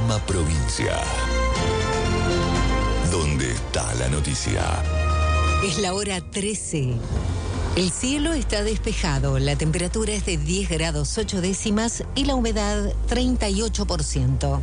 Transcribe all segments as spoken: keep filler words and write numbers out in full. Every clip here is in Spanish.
Informa Provincia. ¿Dónde está la noticia? Es la hora trece. El cielo está despejado, la temperatura es de diez grados ocho décimas y la humedad treinta y ocho por ciento.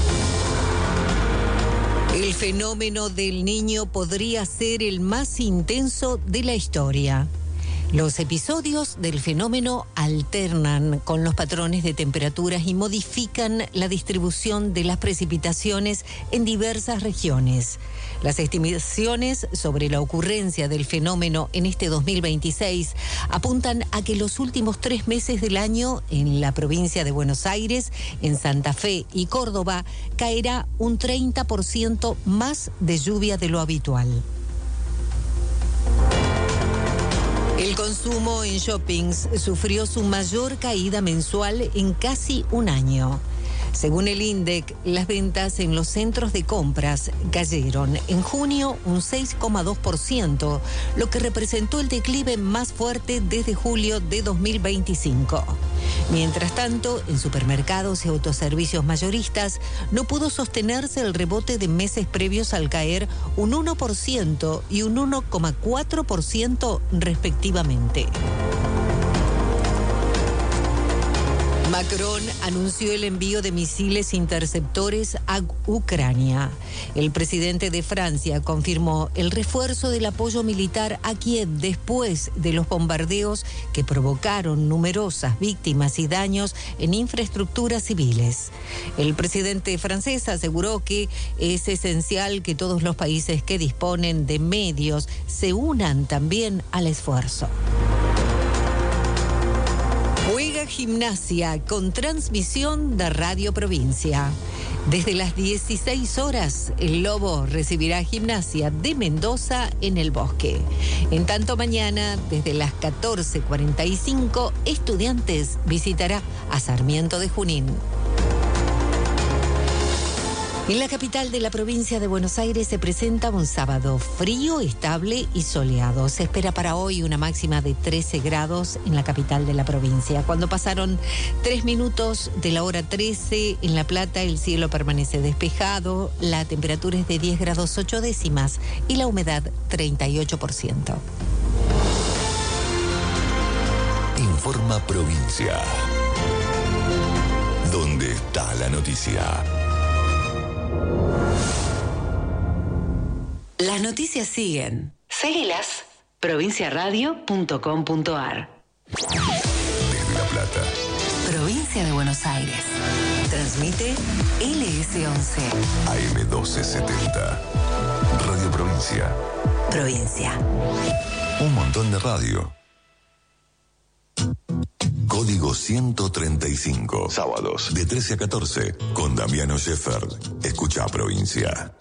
El fenómeno del Niño podría ser el más intenso de la historia. Los episodios del fenómeno alternan con los patrones de temperaturas y modifican la distribución de las precipitaciones en diversas regiones. Las estimaciones sobre la ocurrencia del fenómeno en este dos mil veintiséis apuntan a que los últimos tres meses del año en la provincia de Buenos Aires, en Santa Fe y Córdoba caerá un treinta por ciento más de lluvia de lo habitual. El consumo en shoppings sufrió su mayor caída mensual en casi un año. Según el INDEC, las ventas en los centros de compras cayeron en junio un seis coma dos por ciento, lo que representó el declive más fuerte desde julio de dos mil veinticinco. Mientras tanto, en supermercados y autoservicios mayoristas no pudo sostenerse el rebote de meses previos al caer un uno por ciento y un uno coma cuatro por ciento respectivamente. Macron anunció el envío de misiles interceptores a Ucrania. El presidente de Francia confirmó el refuerzo del apoyo militar a Kiev después de los bombardeos que provocaron numerosas víctimas y daños en infraestructuras civiles. El presidente francés aseguró que es esencial que todos los países que disponen de medios se unan también al esfuerzo. Juega Gimnasia con transmisión de Radio Provincia. Desde las dieciséis horas, el Lobo recibirá a Gimnasia de Mendoza en el Bosque. En tanto mañana, desde las catorce cuarenta y cinco, Estudiantes visitará a Sarmiento de Junín. En la capital de la provincia de Buenos Aires se presenta un sábado frío, estable y soleado. Se espera para hoy una máxima de trece grados en la capital de la provincia. Cuando pasaron tres minutos de la hora trece, en La Plata el cielo permanece despejado, la temperatura es de diez grados ocho décimas y la humedad treinta y ocho por ciento. Informa Provincia. ¿Dónde está la noticia? Las noticias siguen. Seguilas. provincia radio punto com punto a r. Desde La Plata. Provincia de Buenos Aires. Transmite L S once. A M doce setenta. Radio Provincia. Provincia. Un montón de radio. Código ciento treinta y cinco. Sábados de trece a catorce con Damiano Shefferd. Escucha Provincia.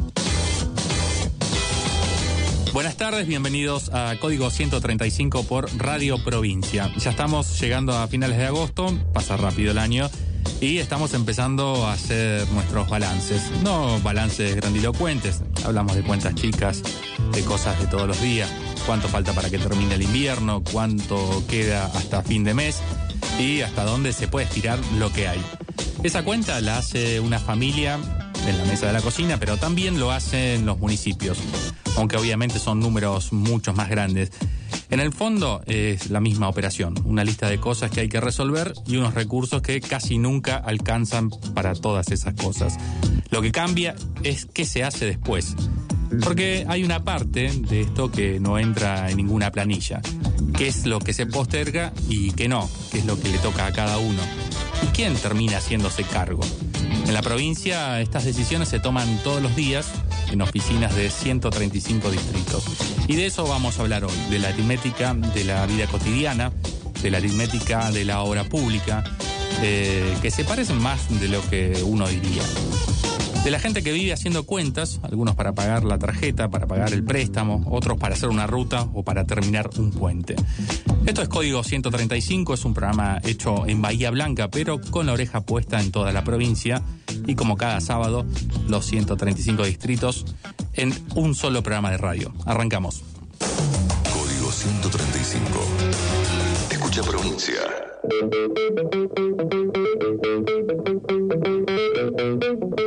Buenas tardes, bienvenidos a Código ciento treinta y cinco por Radio Provincia. Ya estamos llegando a finales de agosto, pasa rápido el año, y estamos empezando a hacer nuestros balances. No balances grandilocuentes, hablamos de cuentas chicas, de cosas de todos los días, cuánto falta para que termine el invierno, cuánto queda hasta fin de mes y hasta dónde se puede estirar lo que hay. Esa cuenta la hace una familia en la mesa de la cocina, pero también lo hacen los municipios, aunque obviamente son números mucho más grandes. En el fondo es la misma operación, una lista de cosas que hay que resolver y unos recursos que casi nunca alcanzan para todas esas cosas. Lo que cambia es qué se hace después, porque hay una parte de esto que no entra en ninguna planilla, qué es lo que se posterga y qué no, qué es lo que le toca a cada uno y quién termina haciéndose cargo. En la provincia estas decisiones se toman todos los días en oficinas de ciento treinta y cinco distritos. Y de eso vamos a hablar hoy, de la aritmética de la vida cotidiana, de la aritmética de la obra pública, eh, que se parecen más de lo que uno diría. De la gente que vive haciendo cuentas, algunos para pagar la tarjeta, para pagar el préstamo, otros para hacer una ruta o para terminar un puente. Esto es Código ciento treinta y cinco, es un programa hecho en Bahía Blanca, pero con la oreja puesta en toda la provincia. Y como cada sábado, los ciento treinta y cinco distritos en un solo programa de radio. Arrancamos. Código ciento treinta y cinco. Escucha Provincia.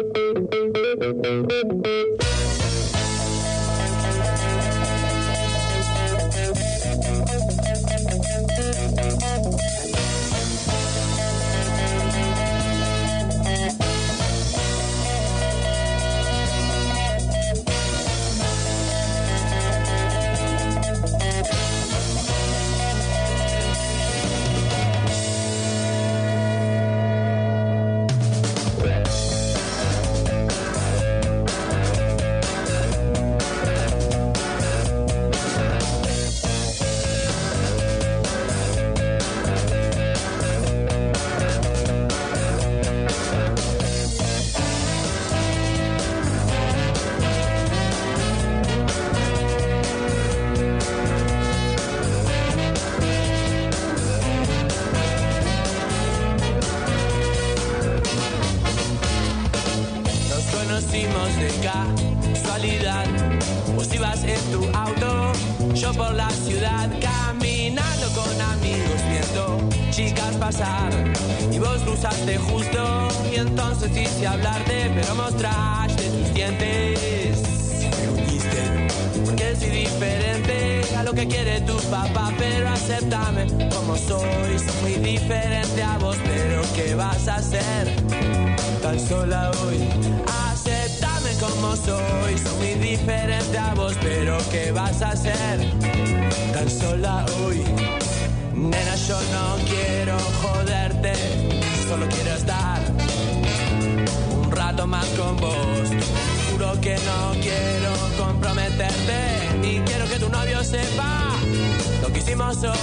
conocimos de casualidad. Vos ibas en tu auto, yo por la ciudad, caminando con amigos, viendo chicas pasar. Y vos cruzaste justo, y entonces quise hablarte, pero mostraste tus dientes. Me uniste, porque soy diferente a lo que quiere tu papá, pero acéptame como soy. Soy muy diferente a vos, pero ¿qué vas a hacer? Tan sola hoy. Acéptame como soy. Soy muy diferente a vos, pero ¿qué vas a hacer? Tan sola hoy. Nena, yo no quiero joderte, solo quiero estar un rato más con vos. Juro que no quiero comprometerte, ni quiero que tu novio sepa lo que hicimos hoy.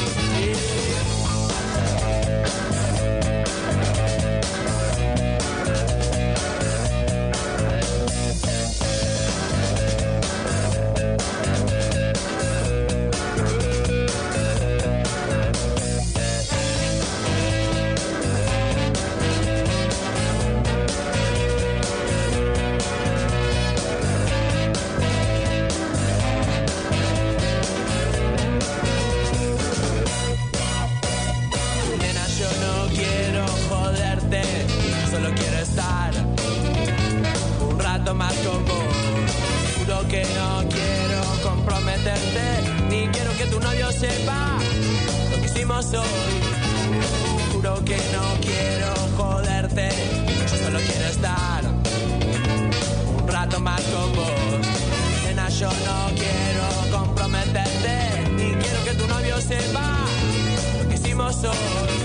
Solo quiero estar un rato más con vos. Juro que no quiero comprometerte, ni quiero que tu novio sepa lo que hicimos hoy. Juro que no quiero joderte, yo solo quiero estar un rato más con vos. Nena, yo no quiero comprometerte, ni quiero que tu novio sepa lo que hicimos hoy.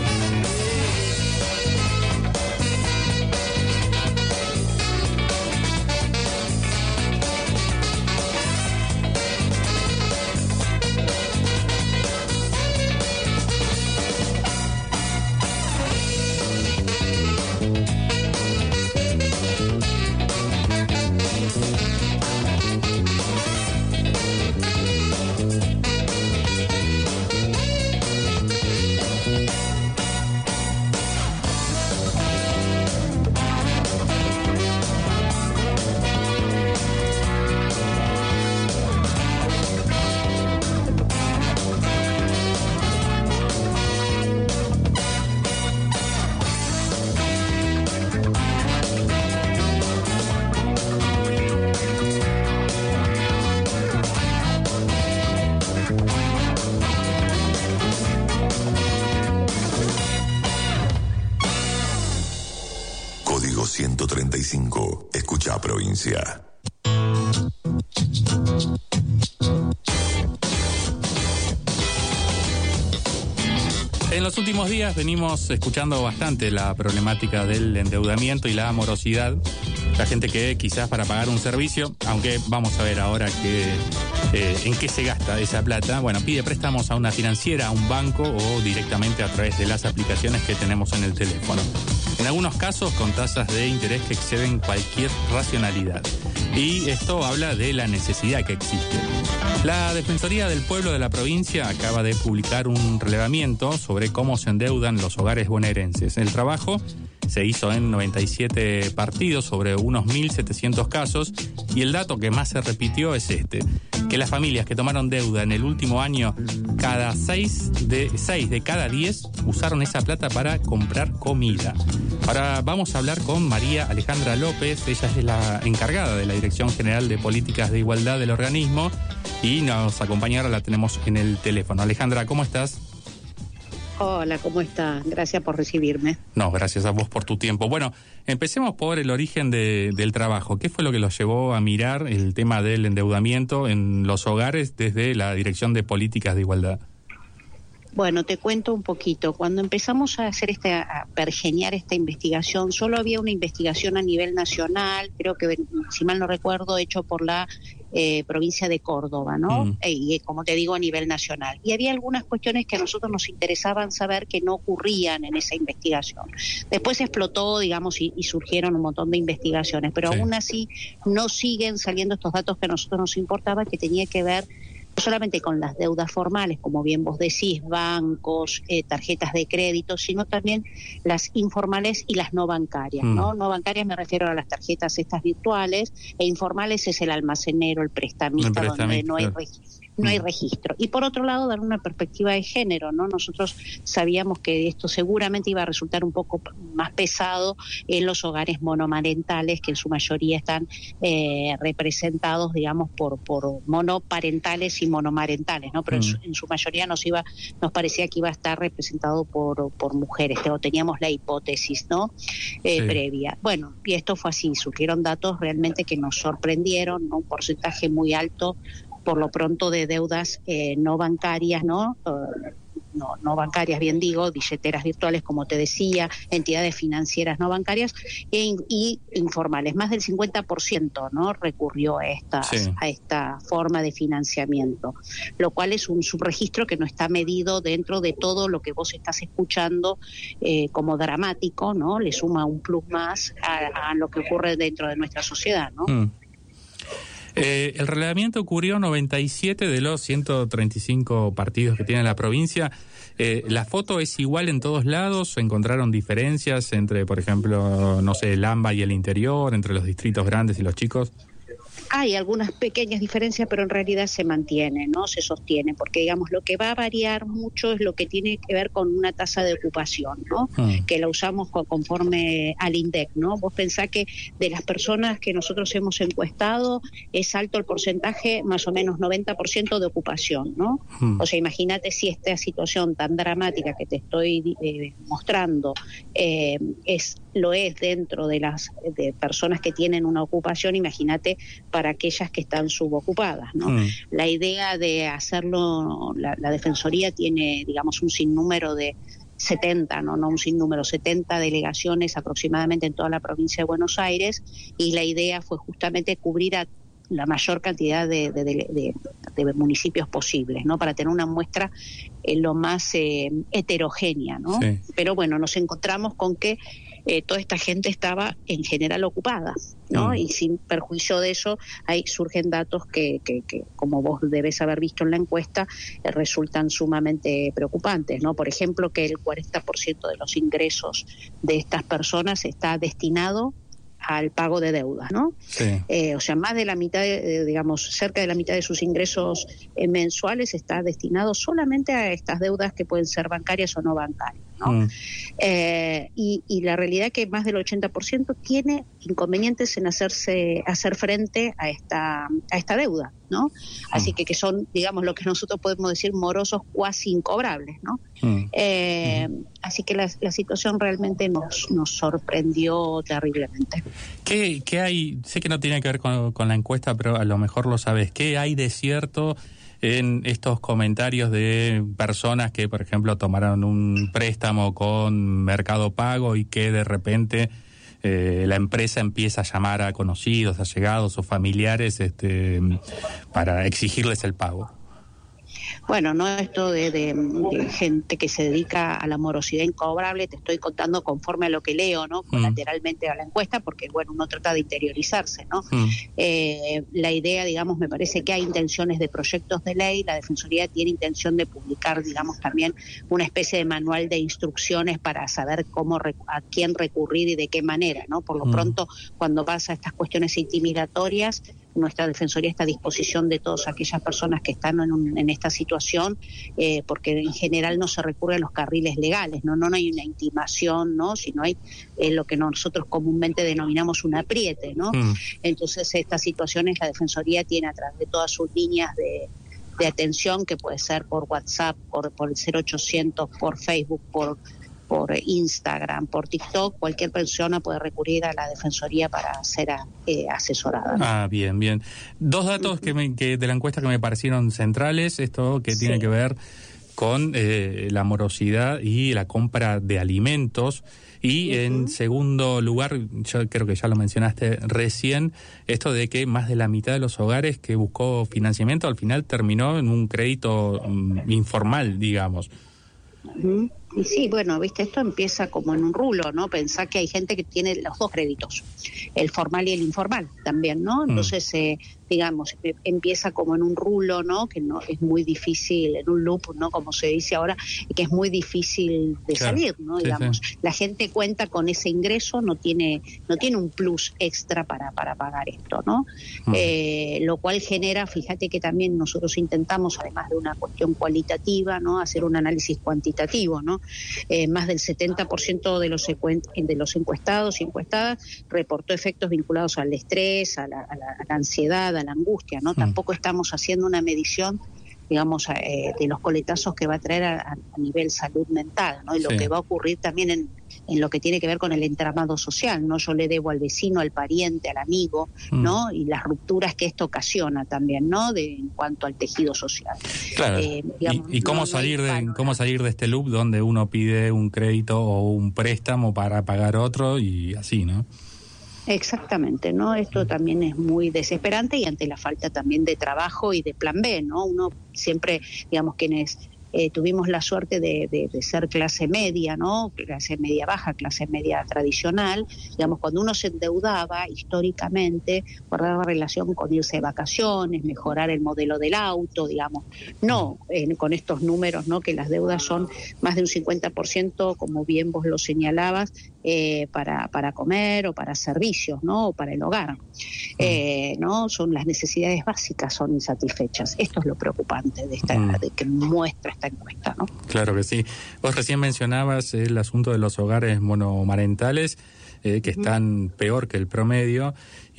ciento treinta y cinco. Escucha Provincia. En los últimos días venimos escuchando bastante la problemática del endeudamiento y la morosidad. La gente que quizás para pagar un servicio, aunque vamos a ver ahora que, eh, en qué se gasta esa plata, bueno, pide préstamos a una financiera, a un banco o directamente a través de las aplicaciones que tenemos en el teléfono. En algunos casos con tasas de interés que exceden cualquier racionalidad. Y esto habla de la necesidad que existe. La Defensoría del Pueblo de la provincia acaba de publicar un relevamiento sobre cómo se endeudan los hogares bonaerenses. El trabajo se hizo en noventa y siete partidos sobre unos mil setecientos casos y el dato que más se repitió es este, que las familias que tomaron deuda en el último año, cada seis de, seis de cada diez usaron esa plata para comprar comida. Ahora vamos a hablar con María Alejandra López, ella es la encargada de la Dirección General de Políticas de Igualdad del organismo y nos acompaña, ahora la tenemos en el teléfono. Alejandra, ¿cómo estás? Hola, ¿cómo está? Gracias por recibirme. No, gracias a vos por tu tiempo. Bueno, empecemos por el origen de, del trabajo. ¿Qué fue lo que los llevó a mirar el tema del endeudamiento en los hogares desde la Dirección de Políticas de Igualdad? Bueno, te cuento un poquito. Cuando empezamos a hacer esta, a pergeñar esta investigación, solo había una investigación a nivel nacional, creo que, si mal no recuerdo, hecho por la eh, provincia de Córdoba, ¿no? Mm. E, y como te digo, a nivel nacional. Y había algunas cuestiones que a nosotros nos interesaban saber que no ocurrían en esa investigación. Después explotó, digamos, y, y surgieron un montón de investigaciones, pero sí, aún así no siguen saliendo estos datos que a nosotros nos importaba, que tenía que ver solamente con las deudas formales, como bien vos decís, bancos, eh, tarjetas de crédito, sino también las informales y las no bancarias, mm. ¿no? No bancarias me refiero a las tarjetas estas virtuales, e informales es el almacenero, el prestamista, el prestamista donde no hay registro. No hay registro. Y por otro lado, dar una perspectiva de género, ¿no? Nosotros sabíamos que esto seguramente iba a resultar un poco más pesado en los hogares monomarentales, que en su mayoría están eh, representados, digamos, por, por monoparentales y monomarentales, ¿no? Pero mm. en, su, en su mayoría nos iba, nos parecía que iba a estar representado por, por mujeres, o teníamos la hipótesis, ¿no? Eh, sí. previa. Bueno, y esto fue así, surgieron datos realmente que nos sorprendieron, ¿no? Un porcentaje muy alto por lo pronto de deudas eh, no bancarias, ¿no? Uh, no, no bancarias, bien digo, billeteras virtuales, como te decía, entidades financieras no bancarias e, y informales. Más del cincuenta por ciento, ¿no? recurrió a, estas, sí. a esta forma de financiamiento, lo cual es un subregistro que no está medido dentro de todo lo que vos estás escuchando eh, como dramático, ¿no? Le suma un plus más a, a lo que ocurre dentro de nuestra sociedad, ¿no? Mm. Eh, el relevamiento ocurrió noventa y siete de los ciento treinta y cinco partidos que tiene la provincia. Eh, ¿La foto es igual en todos lados? ¿Encontraron diferencias entre, por ejemplo, no sé, el AMBA y el interior, entre los distritos grandes y los chicos? Hay algunas pequeñas diferencias, pero en realidad se mantiene, ¿no? Se sostiene, porque digamos lo que va a variar mucho es lo que tiene que ver con una tasa de ocupación, ¿no? Mm. Que la usamos conforme al INDEC, ¿no? Vos pensás que de las personas que nosotros hemos encuestado es alto el porcentaje, más o menos noventa por ciento de ocupación, ¿no? Mm. O sea, imagínate si esta situación tan dramática que te estoy eh, mostrando eh, es lo es dentro de las de personas que tienen una ocupación, imagínate para aquellas que están subocupadas, ¿no? Mm. La idea de hacerlo, la, la Defensoría tiene, digamos, un sinnúmero de setenta, no, no un sinnúmero, setenta delegaciones aproximadamente en toda la provincia de Buenos Aires, y la idea fue justamente cubrir a la mayor cantidad de, de, de, de, de municipios posibles, ¿no? Para tener una muestra eh, lo más eh, heterogénea, ¿no? Sí. Pero bueno, nos encontramos con que Eh, toda esta gente estaba en general ocupada, ¿no? Mm. Y sin perjuicio de eso, ahí surgen datos que, que, que como vos debes haber visto en la encuesta, eh, resultan sumamente preocupantes, ¿no? Por ejemplo, que el cuarenta por ciento de los ingresos de estas personas está destinado al pago de deudas, ¿no? Sí. Eh, o sea, más de la mitad, de, digamos, cerca de la mitad de sus ingresos eh, mensuales está destinado solamente a estas deudas que pueden ser bancarias o no bancarias, ¿no? Mm. Eh, y, y la realidad es que más del ochenta por ciento tiene inconvenientes en hacerse hacer frente a esta a esta deuda, ¿no? Mm. Así que que son, digamos, lo que nosotros podemos decir morosos cuasi incobrables, ¿no? Mm. Eh, mm. Así que la, la situación realmente nos nos sorprendió terriblemente. ¿Qué, qué hay? Sé que no tiene que ver con, con la encuesta, pero a lo mejor lo sabes. ¿Qué hay de cierto en estos comentarios de personas que, por ejemplo, tomaron un préstamo con Mercado Pago y que de repente eh, la empresa empieza a llamar a conocidos, allegados o familiares este, para exigirles el pago? Bueno, no esto de, de, de gente que se dedica a la morosidad incobrable, te estoy contando conforme a lo que leo, ¿no? Colateralmente a la encuesta, porque, bueno, uno trata de interiorizarse, ¿no? Mm. Eh, la idea, digamos, me parece que hay intenciones de proyectos de ley, la Defensoría tiene intención de publicar, digamos, también una especie de manual de instrucciones para saber cómo, a quién recurrir y de qué manera, ¿no? Por lo mm. pronto, cuando pasa estas cuestiones intimidatorias, nuestra Defensoría está a disposición de todas aquellas personas que están en, un, en esta situación, eh, porque en general no se recurre a los carriles legales, no, no, no hay una intimación, ¿no? Sino hay eh, lo que nosotros comúnmente denominamos un apriete, ¿no? Mm. Entonces, estas situaciones la Defensoría tiene a través de todas sus líneas de, de atención, que puede ser por WhatsApp, por, por el cero ochocientos, por Facebook, por por Instagram, por TikTok, cualquier persona puede recurrir a la Defensoría para ser eh, asesorada, ¿no? Ah, bien, bien. Dos datos uh-huh. que, me, que de la encuesta que me parecieron centrales, esto que sí. tiene que ver con eh, la morosidad y la compra de alimentos. Y uh-huh. en segundo lugar, yo creo que ya lo mencionaste recién, esto de que más de la mitad de los hogares que buscó financiamiento al final terminó en un crédito um, informal, digamos. Uh-huh. Y sí, bueno, viste, esto empieza como en un rulo, ¿no? Pensá que hay gente que tiene los dos créditos, el formal y el informal también, ¿no? Entonces, eh, digamos, empieza como en un rulo, ¿no? Que no es muy difícil, en un loop, ¿no? Como se dice ahora, que es muy difícil de claro. salir, ¿no? Sí, digamos, sí. La gente cuenta con ese ingreso, no tiene, no tiene un plus extra para, para pagar esto, ¿no? Mm. Eh, lo cual genera, fíjate que también nosotros intentamos, además de una cuestión cualitativa, ¿no? Hacer un análisis cuantitativo, ¿no? Eh, más del setenta por ciento de los, de los encuestados y encuestadas reportó efectos vinculados al estrés, a la, a la, a la ansiedad, a la angustia, ¿no? Mm. Tampoco estamos haciendo una medición, digamos, eh, de los coletazos que va a traer a, a nivel salud mental, ¿no? Y lo sí. que va a ocurrir también en, en lo que tiene que ver con el entramado social, ¿no? Yo le debo al vecino, al pariente, al amigo, mm. ¿no? Y las rupturas que esto ocasiona también, ¿no? De, en cuanto al tejido social. Claro. Eh, digamos, ¿Y, y cómo, no, salir no de, cómo salir de este loop donde uno pide un crédito o un préstamo para pagar otro y así, ¿no? Exactamente, ¿no? Esto también es muy desesperante y ante la falta también de trabajo y de plan B, ¿no? Uno siempre, digamos, quienes eh, tuvimos la suerte de, de, de ser clase media, ¿no? Clase media baja, clase media tradicional, digamos, cuando uno se endeudaba históricamente, guardaba relación con irse de vacaciones, mejorar el modelo del auto, digamos, no eh, con estos números, ¿no? Que las deudas son más de un cincuenta por ciento, como bien vos lo señalabas, Eh, para, para comer o para servicios, ¿no? O para el hogar. Eh, ¿no? Son las necesidades básicas son insatisfechas. Esto es lo preocupante de esta mm. de que muestra esta encuesta, ¿no? Claro que sí. Vos recién mencionabas el asunto de los hogares monomarentales, eh, que uh-huh. están peor que el promedio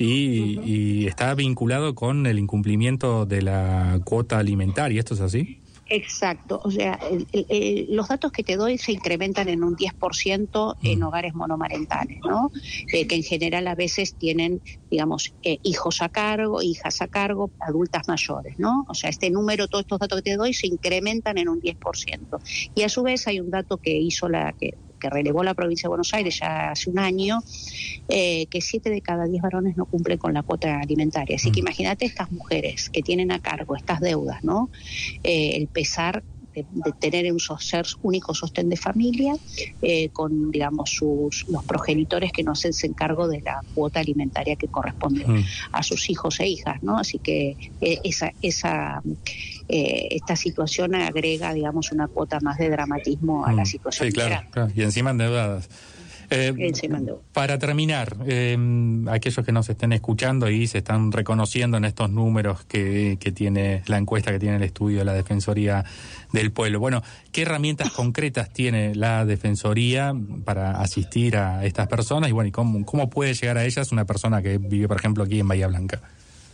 y, uh-huh. y está vinculado con el incumplimiento de la cuota alimentaria. ¿Esto es así? Exacto, o sea, el, el, el, los datos que te doy se incrementan en un diez por ciento en hogares monomarentales, ¿no? Eh, que en general a veces tienen, digamos, eh, hijos a cargo, hijas a cargo, adultas mayores, ¿no? O sea, este número, todos estos datos que te doy se incrementan en un diez por ciento. Y a su vez hay un dato que hizo la... que que relevó la provincia de Buenos Aires ya hace un año, eh, que siete de cada diez varones no cumplen con la cuota alimentaria. Así que imagínate estas mujeres que tienen a cargo estas deudas, ¿no? Eh, el pesar de, de tener un ser único sostén de familia, eh, con, digamos, sus los progenitores que no hacen cargo de la cuota alimentaria que corresponde mm. a sus hijos e hijas, ¿no? Así que eh, esa... esa Eh, esta situación agrega, digamos, una cuota más de dramatismo a la situación. Sí, claro, claro. Y encima endeudadas. Eh, encima endeudadas. Para terminar, eh, aquellos que nos estén escuchando y se están reconociendo en estos números que, que tiene la encuesta, que tiene el estudio de la Defensoría del Pueblo. Bueno, ¿qué herramientas concretas tiene la Defensoría para asistir a estas personas? Y bueno, ¿y cómo, cómo puede llegar a ellas una persona que vive, por ejemplo, aquí en Bahía Blanca?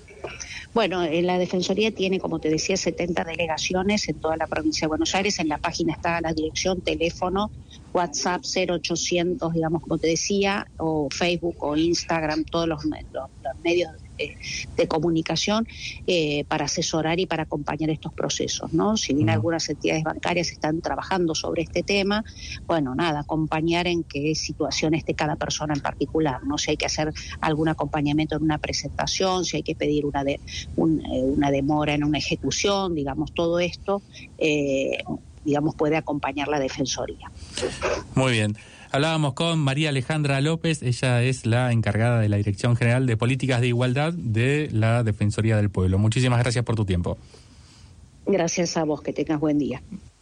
Bueno, la Defensoría tiene, como te decía, setenta delegaciones en toda la provincia de Buenos Aires. En la página está la dirección, teléfono, WhatsApp cero ochocientos, digamos, como te decía, o Facebook o Instagram, todos los, los, los medios de, de comunicación eh, para asesorar y para acompañar estos procesos, ¿no? Si bien algunas entidades bancarias están trabajando sobre este tema, bueno, nada, acompañar en qué situación esté cada persona en particular, ¿no? Si hay que hacer algún acompañamiento en una presentación, si hay que pedir una de, un, eh, una demora en una ejecución, digamos, todo esto, eh, digamos, puede acompañar la Defensoría. Muy bien. Hablábamos con María Alejandra López, ella es la encargada de la Dirección General de Políticas de Igualdad de la Defensoría del Pueblo. Muchísimas gracias por tu tiempo. Gracias a vos, que tengas buen día.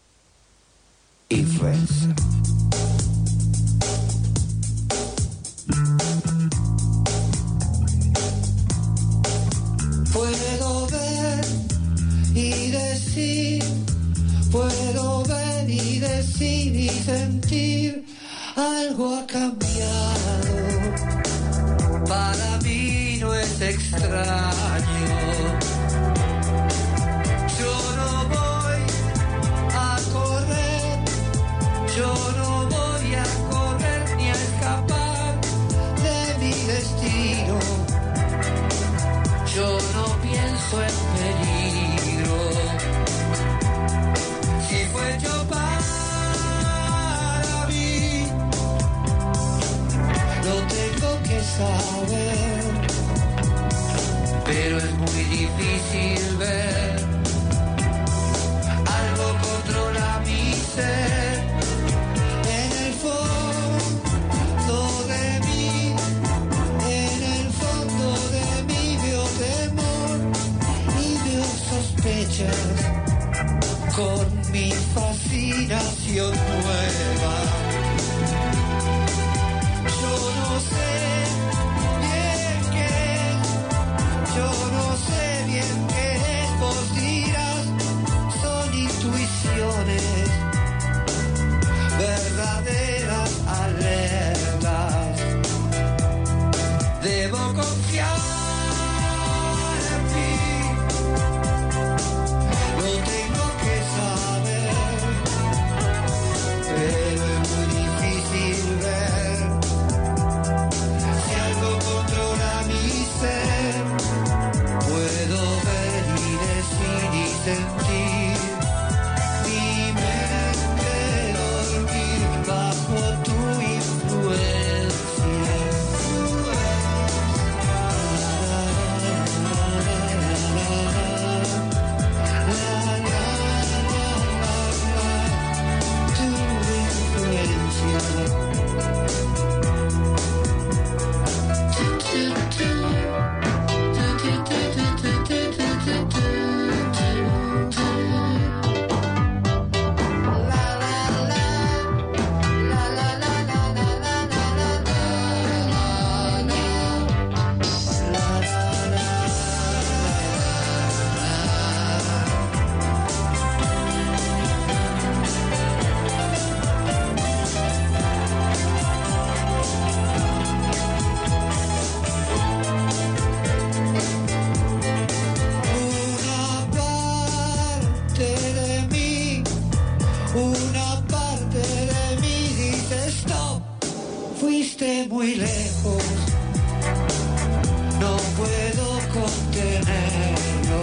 Puedo ver y decir, puedo ver y decir y sentir, algo ha cambiado, para mí no es extraño. Yo no voy a correr, yo no voy a correr ni a escapar de mi destino. Yo no pienso en peligro. Si fue yo para mí, lo tengo que saber, pero es muy difícil ver algo controla mi ser. fascinación nueva. Yo no sé bien qué es, yo no sé bien qué es, vos dirás, son intuiciones, verdaderas alertas. Debo confiar en mí, lo tengo que saber, pero es muy difícil ver si algo controla mi ser. Puedo ver y decir y sentir mi mente dormir bajo tu influencia. Tu influencia. Una parte de mí dice stop, fuiste muy lejos, no puedo contenerlo.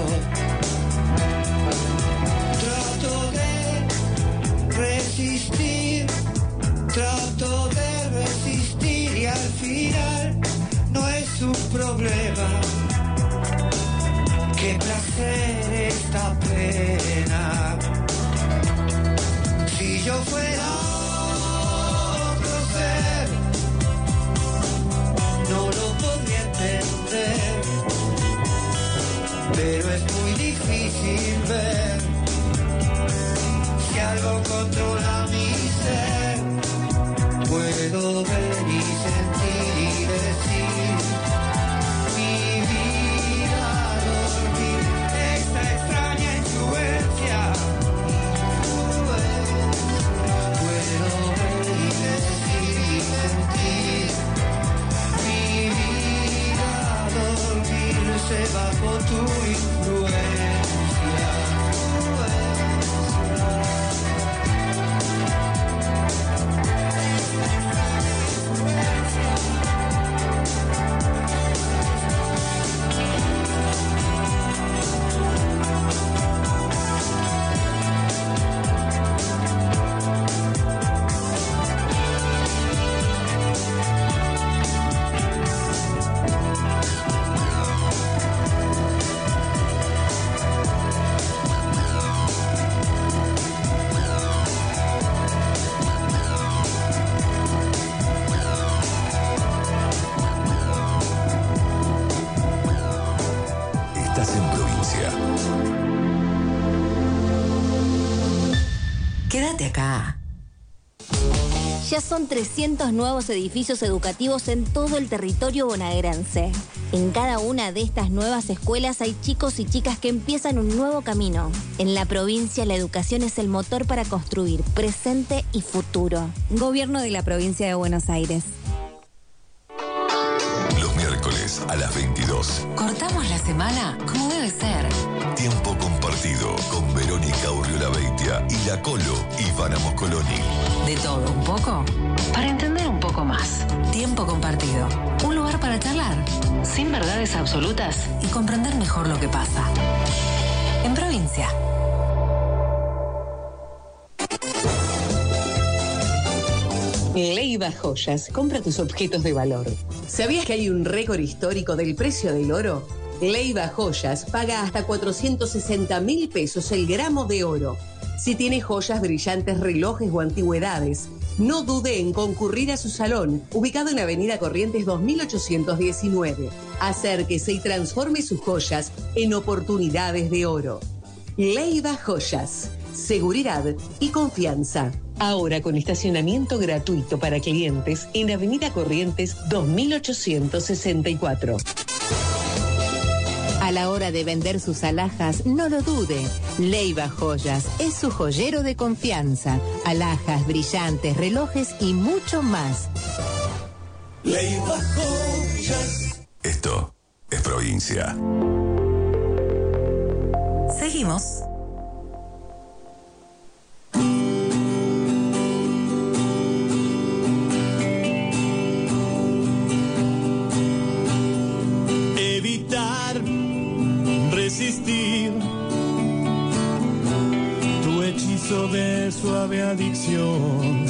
Trato de resistir, trato de resistir y al final no es un problema. Qué placer esta pena. Si yo fuera otro ser, no lo podría entender, pero es muy difícil ver si algo controla mi ser. Puedo ver y sentir y decir mi vida dormir, esta extraña influencia. Bajo tu influencia. Estás en provincia. Quédate acá. Ya son trescientos nuevos edificios educativos en todo el territorio bonaerense. En cada una de estas nuevas escuelas hay chicos y chicas que empiezan un nuevo camino. En la provincia, la educación es el motor para construir presente y futuro. Gobierno de la Provincia de Buenos Aires. Los miércoles a las veintidós. Cortamos la semana como debe ser. Tiempo compartido con Verónica Urriolabeitia y la Colo Ivana Moscoloni. De todo un poco, para entender un poco más. Tiempo compartido. Un lugar para charlar, sin verdades absolutas y comprender mejor lo que pasa. En provincia. Leiva Joyas, compra tus objetos de valor. ¿Sabías que hay un récord histórico del precio del oro? Leiva Joyas paga hasta cuatrocientos sesenta mil pesos el gramo de oro. Si tiene joyas, brillantes, relojes o antigüedades, no dude en concurrir a su salón, ubicado en Avenida Corrientes dos mil ochocientos diecinueve. Acérquese y transforme sus joyas en oportunidades de oro. Leiva Joyas, seguridad y confianza. Ahora con estacionamiento gratuito para clientes en Avenida Corrientes dos mil ochocientos sesenta y cuatro. A la hora de vender sus alhajas, no lo dude. Leiva Joyas es su joyero de confianza. Alhajas, brillantes, relojes y mucho más. Leiva Joyas. Esto es provincia. Seguimos. Evitar, resistir tu hechizo de suave adicción,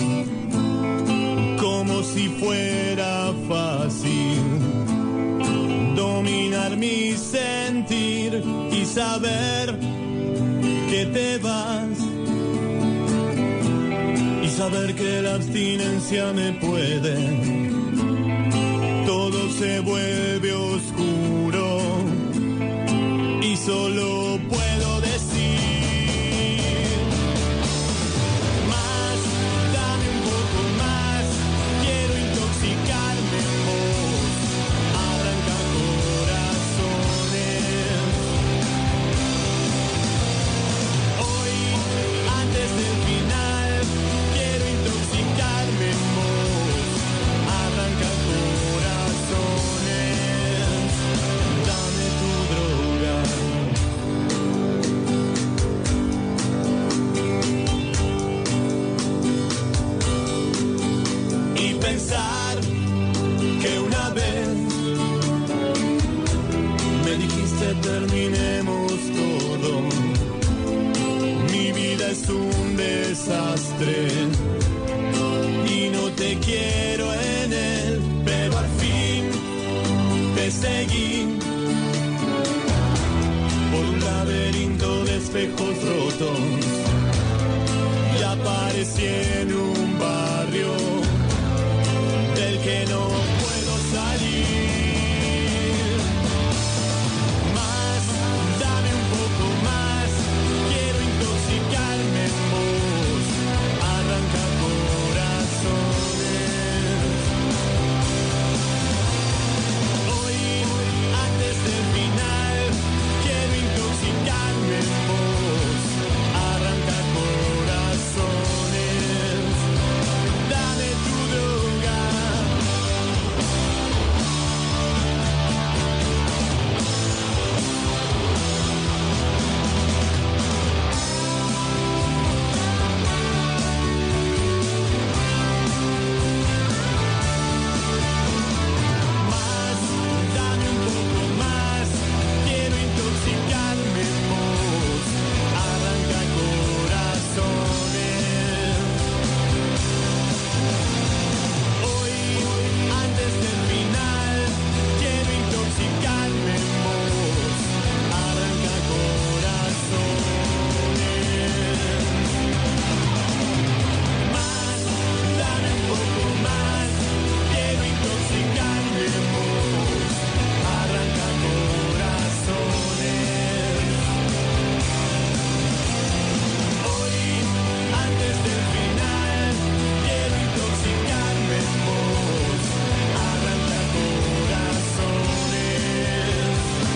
como si fuera fácil dominar mi sentir y saber que te vas, y saber que la abstinencia me puede. Todo se vuelve oscuro y solo puedo decir más, dame un poco más, quiero intoxicarme en vos, arranca corazones. Hoy, antes del final, quiero intoxicarme en vos, arranca corazones, dame tu droga. Y pensar que una vez me dijiste terminemos todo, mi vida es un desastre y no te quiero en él, pero al fin te seguí por un laberinto de espejos rotos y aparecí en un barrio del que no puedo salir. Más, dame un poco más, quiero intoxicarme en vos, arranca corazones. Hoy, antes del final, quiero intoxicarme en vos, arranca corazones, dame tu droga. Más, dame un poco más, quiero intoxicarme en vos, arranca corazones. Hoy, antes del final, quiero intoxicarme en vos, arranca corazones. Más, dame un poco más, quiero intoxicarme en vos, arranca corazones. Hoy, antes del final, quiero intoxicarme en vos, arranca corazones.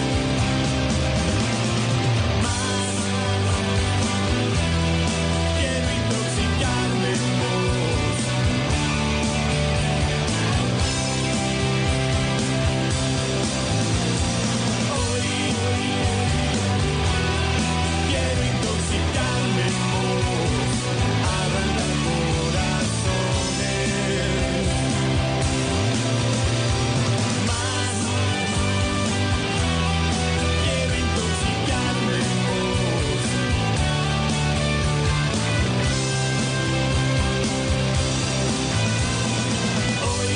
Más, quiero intoxicarme en vos. Hoy, quiero intoxicarme en vos, arranca corazones. Más, quiero intoxicarme en vos. Hoy,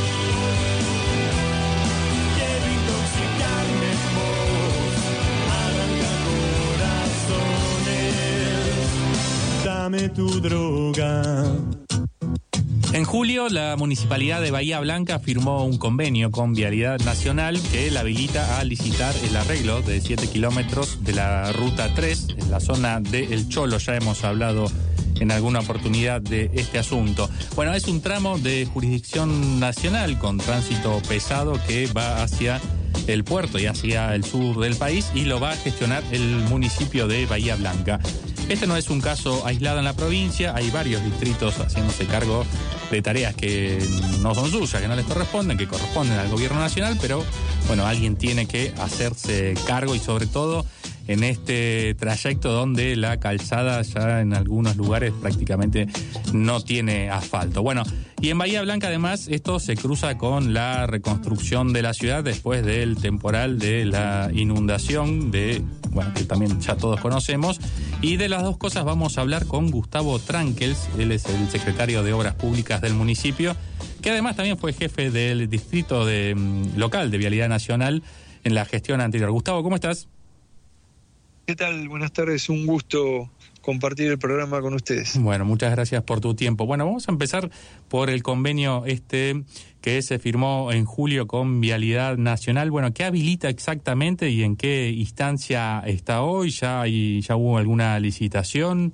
quiero intoxicarme en vos, arranca corazones, dame tu droga. En julio, la Municipalidad de Bahía Blanca firmó un convenio con Vialidad Nacional que la habilita a licitar el arreglo de siete kilómetros de la Ruta tres en la zona de El Cholo. Ya hemos hablado en alguna oportunidad de este asunto. Bueno, es un tramo de jurisdicción nacional con tránsito pesado que va hacia el puerto y hacia el sur del país y lo va a gestionar el municipio de Bahía Blanca. Este no es un caso aislado en la provincia, hay varios distritos haciéndose cargo de tareas que no son suyas, que no les corresponden, que corresponden al gobierno nacional, pero bueno, alguien tiene que hacerse cargo y sobre todo en este trayecto donde la calzada ya en algunos lugares prácticamente no tiene asfalto. Bueno, y en Bahía Blanca además esto se cruza con la reconstrucción de la ciudad después del temporal de la inundación de, bueno, que también ya todos conocemos, y de las dos cosas vamos a hablar con Gustavo Trankels, él es el secretario de Obras Públicas del municipio, que además también fue jefe del distrito de, local de Vialidad Nacional en la gestión anterior. Gustavo, ¿cómo estás? ¿Qué tal? Buenas tardes, un gusto compartir el programa con ustedes. Bueno, muchas gracias por tu tiempo. Bueno, vamos a empezar por el convenio este que se firmó en julio con Vialidad Nacional. Bueno, ¿qué habilita exactamente y en qué instancia está hoy? ¿Ya, hay, ya hubo alguna licitación?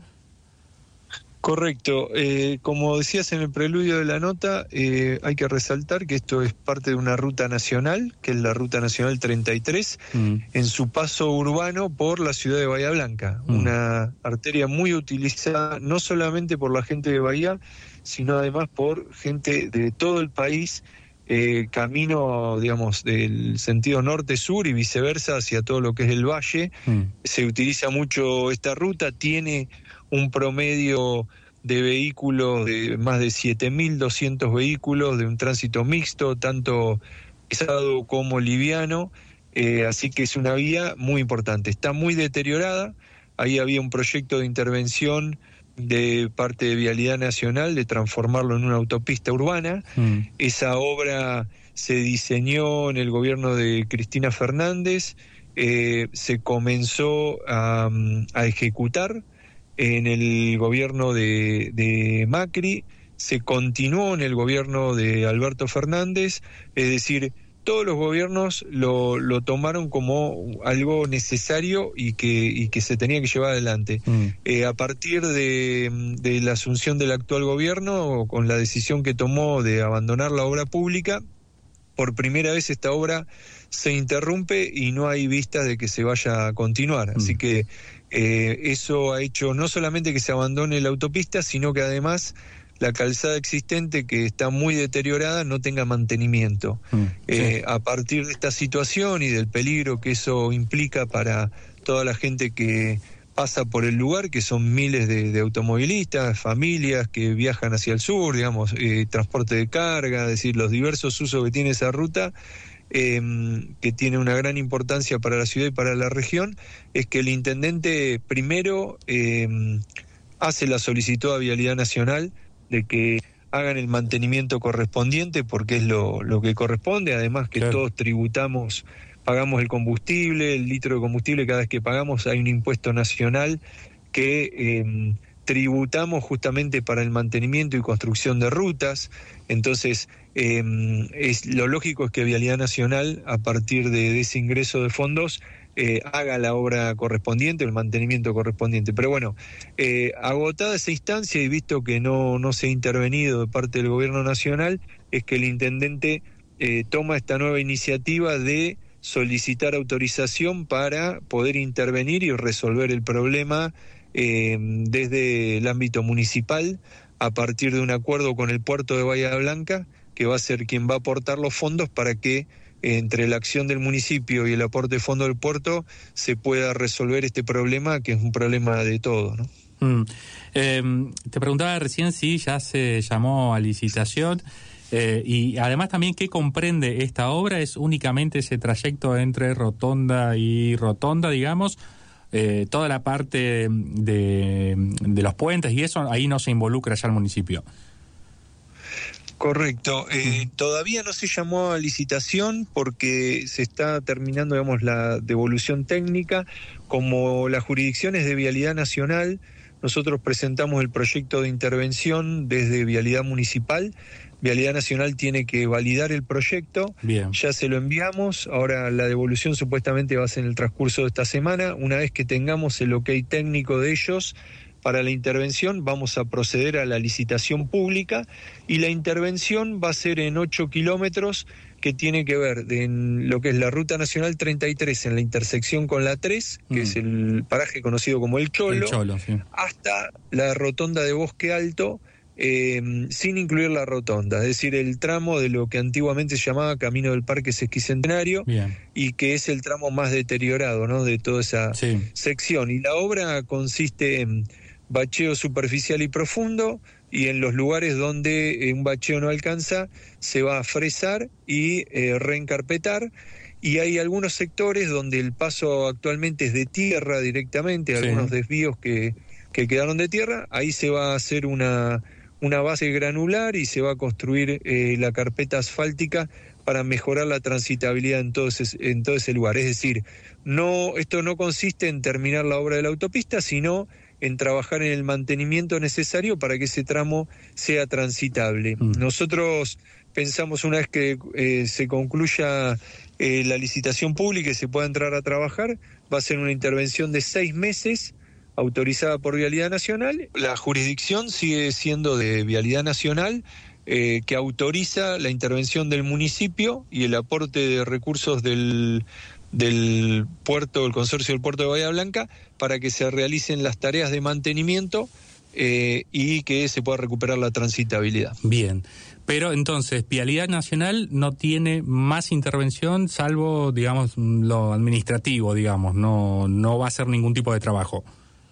Correcto. Eh, como decías en el preludio de la nota, eh, hay que resaltar que esto es parte de una ruta nacional, que es la Ruta Nacional treinta y tres, mm. en su paso urbano por la ciudad de Bahía Blanca. Mm. Una arteria muy utilizada no solamente por la gente de Bahía, sino además por gente de todo el país, eh, camino, digamos, del sentido norte-sur y viceversa hacia todo lo que es el valle. Mm. Se utiliza mucho esta ruta, tiene un promedio de vehículos de más de siete mil doscientos vehículos, de un tránsito mixto, tanto pesado como liviano, eh, así que es una vía muy importante. Está muy deteriorada, ahí había un proyecto de intervención de parte de Vialidad Nacional de transformarlo en una autopista urbana. Mm. Esa obra se diseñó en el gobierno de Cristina Fernández, eh, se comenzó a, a ejecutar en el gobierno de, de Macri, se continuó en el gobierno de Alberto Fernández, es decir, todos los gobiernos lo, lo tomaron como algo necesario y que, y que se tenía que llevar adelante. Mm. Eh, a partir de, de la asunción del actual gobierno, con la decisión que tomó de abandonar la obra pública, por primera vez esta obra se interrumpe y no hay vistas de que se vaya a continuar. Mm. Así que eh, eso ha hecho no solamente que se abandone la autopista, sino que además la calzada existente, que está muy deteriorada, no tenga mantenimiento. Mm. Eh, sí. A partir de esta situación y del peligro que eso implica para toda la gente que pasa por el lugar, que son miles de, de automovilistas, familias que viajan hacia el sur, digamos, eh, transporte de carga, es decir, los diversos usos que tiene esa ruta, eh, que tiene una gran importancia para la ciudad y para la región, es que el intendente primero eh, hace la solicitud a Vialidad Nacional de que hagan el mantenimiento correspondiente, porque es lo, lo que corresponde, además que claro, todos tributamos, pagamos el combustible, el litro de combustible, cada vez que pagamos hay un impuesto nacional que eh, tributamos justamente para el mantenimiento y construcción de rutas. Entonces, eh, es, lo lógico es que Vialidad Nacional, a partir de, de ese ingreso de fondos, eh, haga la obra correspondiente, el mantenimiento correspondiente. Pero bueno, eh, agotada esa instancia y visto que no, no se ha intervenido de parte del gobierno nacional, es que el intendente eh, toma esta nueva iniciativa de solicitar autorización para poder intervenir y resolver el problema eh, desde el ámbito municipal, a partir de un acuerdo con el puerto de Bahía Blanca, que va a ser quien va a aportar los fondos para que eh, entre la acción del municipio y el aporte de fondo del puerto se pueda resolver este problema, que es un problema de todo, ¿no? Mm. Eh, te preguntaba recién si ya se llamó a licitación. Eh, y además también, ¿qué comprende esta obra? ¿Es únicamente ese trayecto entre Rotonda y Rotonda, digamos? Eh, toda la parte de, de los puentes y eso, ahí no se involucra ya el municipio. Correcto. Eh, todavía no se llamó a licitación porque se está terminando, digamos, la devolución técnica. Como la jurisdicción es de Vialidad Nacional, nosotros presentamos el proyecto de intervención desde Vialidad Municipal. Vialidad Nacional tiene que validar el proyecto. Bien. Ya se lo enviamos, ahora la devolución supuestamente va a ser en el transcurso de esta semana. Una vez que tengamos el ok técnico de ellos para la intervención, vamos a proceder a la licitación pública, y la intervención va a ser en ocho kilómetros, que tiene que ver en lo que es la Ruta Nacional treinta y tres, en la intersección con la tres, que mm. es el paraje conocido como El Cholo, el Cholo sí. hasta la rotonda de Bosque Alto, eh, sin incluir la rotonda, es decir, el tramo de lo que antiguamente se llamaba Camino del Parque Sesquicentenario, Bien. y que es el tramo más deteriorado, ¿no?, de toda esa sí. sección. Y la obra consiste en bacheo superficial y profundo, y en los lugares donde un bacheo no alcanza se va a fresar y eh, reencarpetar, y hay algunos sectores donde el paso actualmente es de tierra directamente, sí. algunos desvíos que, que quedaron de tierra, ahí se va a hacer una, una base granular y se va a construir eh, la carpeta asfáltica para mejorar la transitabilidad en todo ese, en todo ese lugar. Es decir, no, esto no consiste en terminar la obra de la autopista, sino en trabajar en el mantenimiento necesario para que ese tramo sea transitable. Mm. Nosotros pensamos, una vez que eh, se concluya eh, la licitación pública y se pueda entrar a trabajar, va a ser una intervención de seis meses, autorizada por Vialidad Nacional. La jurisdicción sigue siendo de Vialidad Nacional, eh, que autoriza la intervención del municipio y el aporte de recursos del del puerto, del consorcio del puerto de Bahía Blanca, para que se realicen las tareas de mantenimiento eh, y que se pueda recuperar la transitabilidad. Bien, pero entonces Vialidad Nacional no tiene más intervención, salvo, digamos, lo administrativo, digamos, no, no va a hacer ningún tipo de trabajo.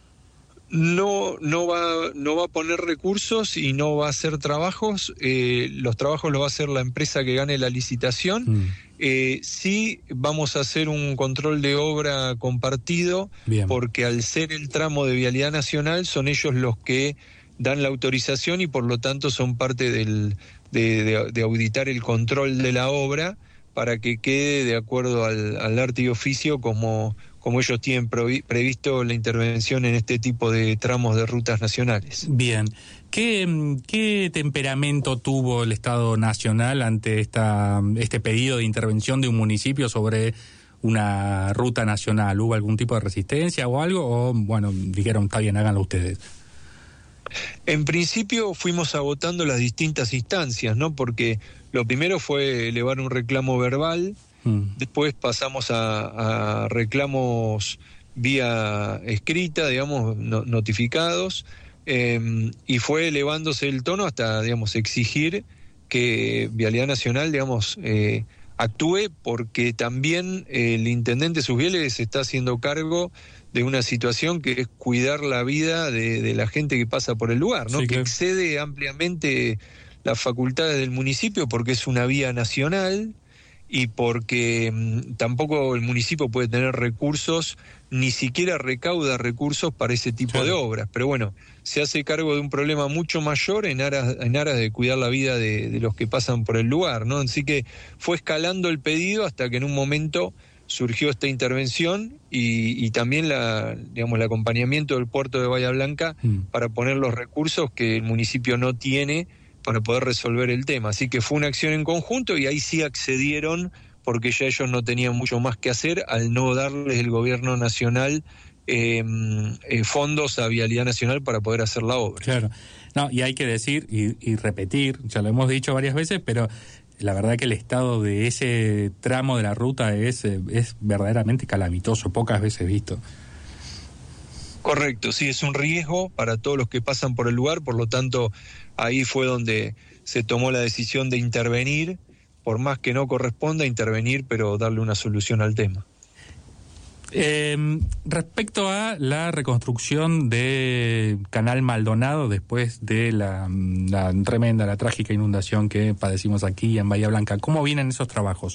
No, no va, no va a poner recursos y no va a hacer trabajos. Eh, los trabajos los va a hacer la empresa que gane la licitación. Mm. Eh, sí vamos a hacer un control de obra compartido. Bien. Porque al ser el tramo de Vialidad Nacional son ellos los que dan la autorización y por lo tanto son parte del, de, de, de auditar el control de la obra para que quede de acuerdo al, al arte y oficio como, como ellos tienen previsto la intervención en este tipo de tramos de rutas nacionales. Bien. ¿Qué, qué temperamento tuvo el Estado Nacional ante esta, este pedido de intervención de un municipio sobre una ruta nacional? ¿Hubo algún tipo de resistencia o algo? ¿O, bueno, dijeron, está bien, háganlo ustedes? En principio fuimos agotando las distintas instancias, ¿no? Porque lo primero fue elevar un reclamo verbal, mm. después pasamos a, a reclamos vía escrita, digamos, no, notificados, eh, y fue elevándose el tono hasta, digamos, exigir que Vialidad Nacional, digamos, eh, actúe, porque también el intendente Susbieles se está haciendo cargo de una situación que es cuidar la vida de, de la gente que pasa por el lugar, ¿no? Sí, que claro. excede ampliamente las facultades del municipio, porque es una vía nacional y porque mmm, tampoco el municipio puede tener recursos, ni siquiera recauda recursos para ese tipo claro. de obras. Pero bueno, se hace cargo de un problema mucho mayor en aras, en aras de cuidar la vida de, de los que pasan por el lugar, ¿no? Así que fue escalando el pedido hasta que en un momento surgió esta intervención y, y también la, digamos, el acompañamiento del puerto de Bahía Blanca mm. para poner los recursos que el municipio no tiene para poder resolver el tema. Así que fue una acción en conjunto y ahí sí accedieron, porque ya ellos no tenían mucho más que hacer al no darles el gobierno nacional eh, eh, fondos a Vialidad Nacional para poder hacer la obra. Claro, no, y hay que decir y, y repetir, ya lo hemos dicho varias veces, pero la verdad que el estado de ese tramo de la ruta es, es verdaderamente calamitoso, pocas veces visto. Correcto, sí, es un riesgo para todos los que pasan por el lugar, por lo tanto ahí fue donde se tomó la decisión de intervenir, por más que no corresponda intervenir, pero darle una solución al tema. Eh, respecto a la reconstrucción de Canal Maldonado después de la, la tremenda, la trágica inundación que padecimos aquí en Bahía Blanca, ¿cómo vienen esos trabajos?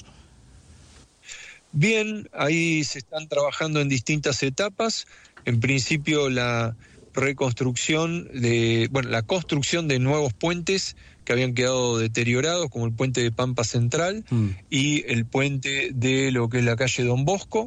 Bien, ahí se están trabajando en distintas etapas. En principio la reconstrucción de, bueno, la construcción de nuevos puentes que habían quedado deteriorados, como el puente de Pampa Central mm. y el puente de lo que es la calle Don Bosco.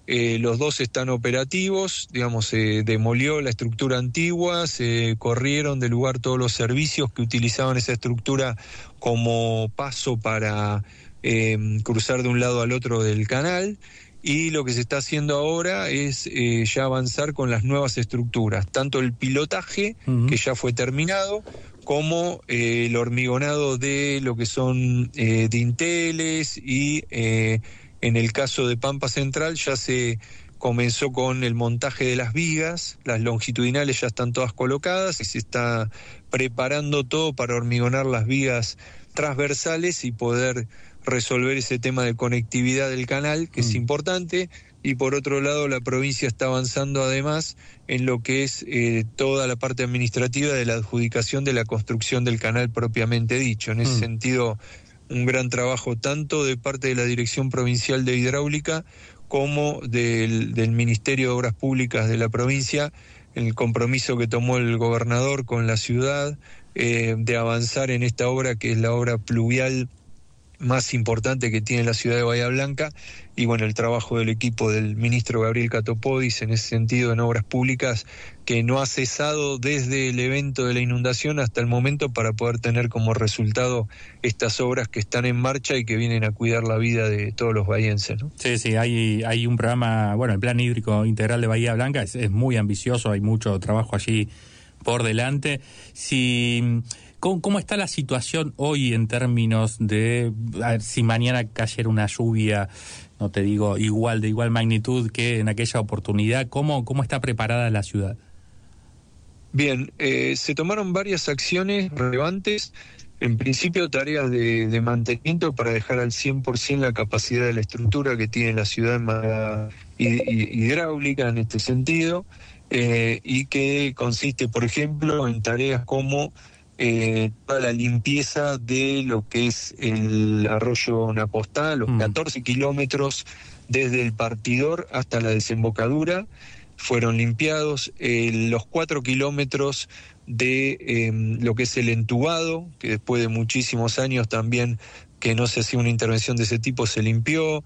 Eh, los dos están operativos, digamos, se demolió la estructura antigua, se corrieron del lugar todos los servicios que utilizaban esa estructura como paso para eh, cruzar de un lado al otro del canal, y lo que se está haciendo ahora es eh, ya avanzar con las nuevas estructuras, tanto el pilotaje, uh-huh. que ya fue terminado, como eh, el hormigonado de lo que son eh, dinteles y... Eh, En el caso de Pampa Central ya se comenzó con el montaje de las vigas, las longitudinales ya están todas colocadas y se está preparando todo para hormigonar las vigas transversales y poder resolver ese tema de conectividad del canal, que mm. es importante. Y por otro lado, la provincia está avanzando además en lo que es eh, toda la parte administrativa de la adjudicación de la construcción del canal propiamente dicho. En ese mm. sentido, un gran trabajo tanto de parte de la Dirección Provincial de Hidráulica como del, del Ministerio de Obras Públicas de la provincia, el compromiso que tomó el gobernador con la ciudad eh, de avanzar en esta obra, que es la obra pluvial más importante que tiene la ciudad de Bahía Blanca, y bueno, el trabajo del equipo del ministro Gabriel Catopodis en ese sentido en obras públicas, que no ha cesado desde el evento de la inundación hasta el momento para poder tener como resultado estas obras que están en marcha y que vienen a cuidar la vida de todos los bahienses, ¿no? Sí, sí, hay, hay un programa, bueno, el Plan Hídrico Integral de Bahía Blanca es, es muy ambicioso, hay mucho trabajo allí por delante. Si... ¿Cómo, ¿Cómo está la situación hoy en términos de, a ver, si mañana cayera una lluvia, no te digo igual, de igual magnitud que en aquella oportunidad? ¿Cómo, cómo está preparada la ciudad? Bien, eh, se tomaron varias acciones relevantes. En principio, tareas de, de mantenimiento para dejar al cien por ciento la capacidad de la estructura que tiene la ciudad en manera hidráulica en este sentido, eh, y que consiste, por ejemplo, en tareas como Eh, toda la limpieza de lo que es el arroyo Napostá, los mm. catorce kilómetros desde el partidor hasta la desembocadura fueron limpiados, eh, los cuatro kilómetros de eh, lo que es el entubado, que después de muchísimos años también que no se hacía una intervención de ese tipo se limpió,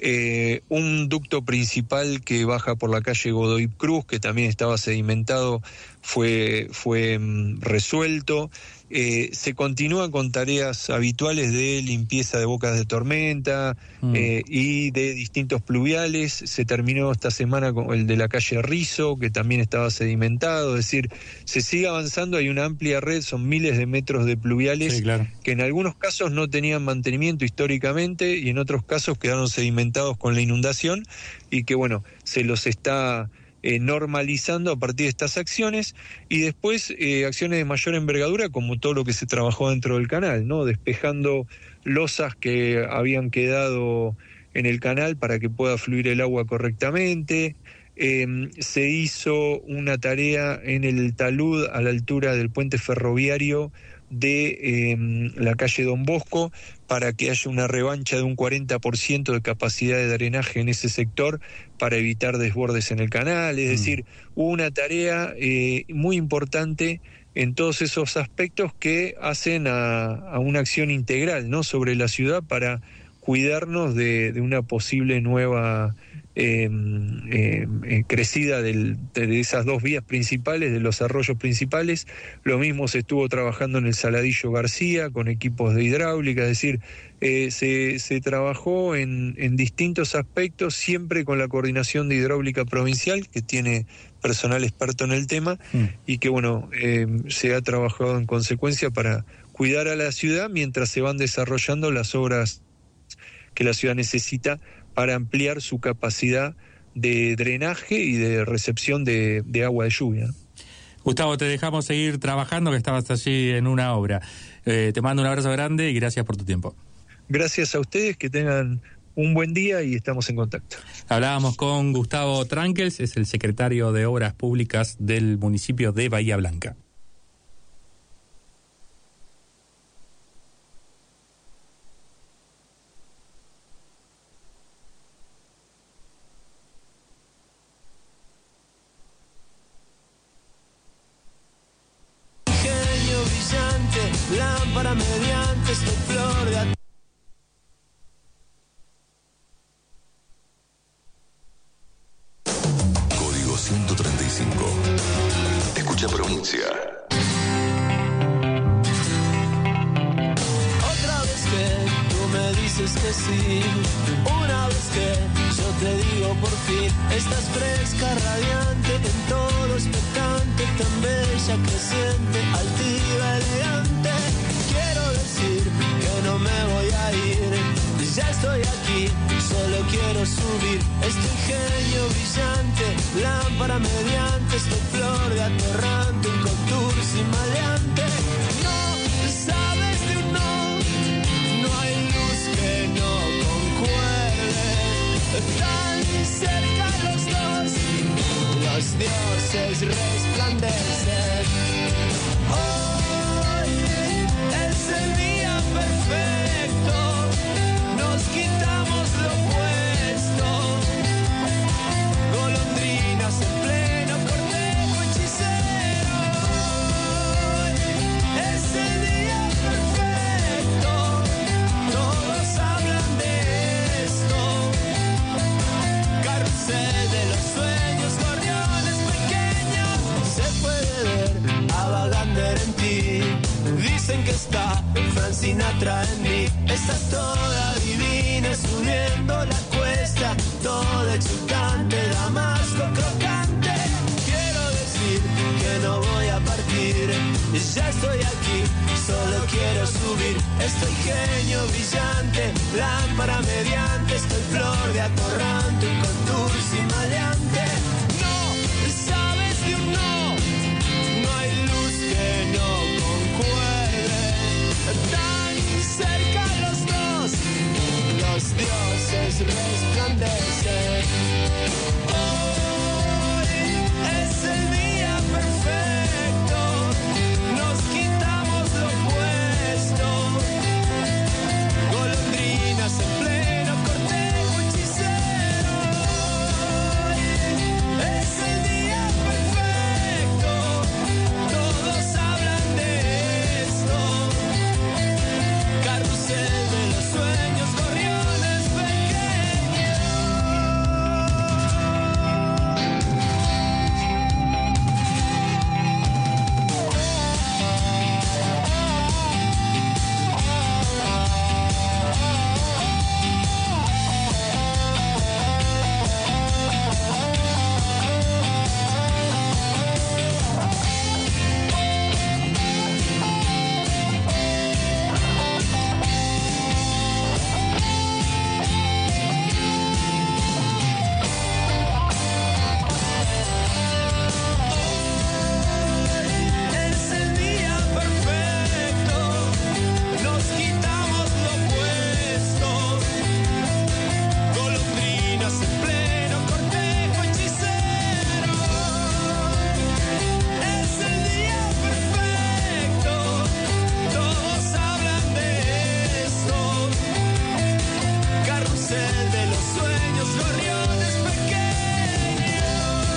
eh, un ducto principal que baja por la calle Godoy Cruz, que también estaba sedimentado, fue, fue mm, resuelto. Eh, se continúa con tareas habituales de limpieza de bocas de tormenta mm. eh, y de distintos pluviales. Se terminó esta semana con el de la calle Rizo, que también estaba sedimentado, es decir, se sigue avanzando, hay una amplia red, son miles de metros de pluviales, sí, claro, que en algunos casos no tenían mantenimiento históricamente y en otros casos quedaron sedimentados con la inundación y que bueno, se los está Eh, normalizando a partir de estas acciones, y después eh, acciones de mayor envergadura como todo lo que se trabajó dentro del canal, ¿no? Despejando losas que habían quedado en el canal para que pueda fluir el agua correctamente. Eh, se hizo una tarea en el talud a la altura del puente ferroviario de eh, la calle Don Bosco para que haya una revancha de un cuarenta por ciento de capacidad de drenaje en ese sector para evitar desbordes en el canal, es mm. decir, hubo una tarea eh, muy importante en todos esos aspectos que hacen a, a una acción integral, ¿no?, sobre la ciudad para cuidarnos de, de una posible nueva Eh, eh, eh, crecida del, de esas dos vías principales, de los arroyos principales. Lo mismo se estuvo trabajando en el Saladillo García con equipos de hidráulica, es decir, eh, se, se trabajó en, en distintos aspectos, siempre con la coordinación de hidráulica provincial, que tiene personal experto en el tema, mm. y que bueno, eh, se ha trabajado en consecuencia para cuidar a la ciudad mientras se van desarrollando las obras que la ciudad necesita para ampliar su capacidad de drenaje y de recepción de, de agua de lluvia. Gustavo, te dejamos seguir trabajando, que estabas allí en una obra. Eh, te mando un abrazo grande y gracias por tu tiempo. Gracias a ustedes, que tengan un buen día y estamos en contacto. Hablábamos con Gustavo Trankels, es el secretario de Obras Públicas del municipio de Bahía Blanca. Lámpara mediante este flor de provincia. Otra vez que tú me dices que sí, una vez que yo te digo por fin, estás fresca, radiante, en todo expectante, tan bella, creciente, altiva, elegante. Quiero decir que no me voy a ir, ya estoy aquí, solo quiero subir este ingenio brillante, lámpara mediante, esta flor de atorrante, un contursi maleante. No sabes de un no, no hay luz que no concuerde, tan cerca los dos, los dioses resplandecen. Hoy es el día perfecto, nos quitamos lo puesto, golondrinas en pleno cortejo hechicero. Es el día perfecto, todos hablan de esto, carrusel de los sueños, gorriones pequeños, se puede ver a Wagner en ti. Dicen que está Frank Sinatra en mí. Estás toda divina subiendo la cuesta, toda exultante, damasco crocante. Quiero decir que no voy a partir, ya estoy aquí, solo quiero subir. Estoy genio brillante, lámpara mediante, estoy flor de atorrante, un contursi maleante. No sabes de un no, no hay luz que no concuerde, tan cerca los dos, los dioses resplandecen. Hoy es el día perfecto, nos quitamos lo puesto, golondrinas en pleno cortejo hechicero. Es el día perfecto, todos hablan de esto, carrusel de los sueños, gorriones pequeños. Es el día perfecto, nos quitamos lo puesto, golondrinas en pleno cortejo hechicero. Es el día perfecto, todos hablan de esto, carrusel de los sueños, gorriones pequeños.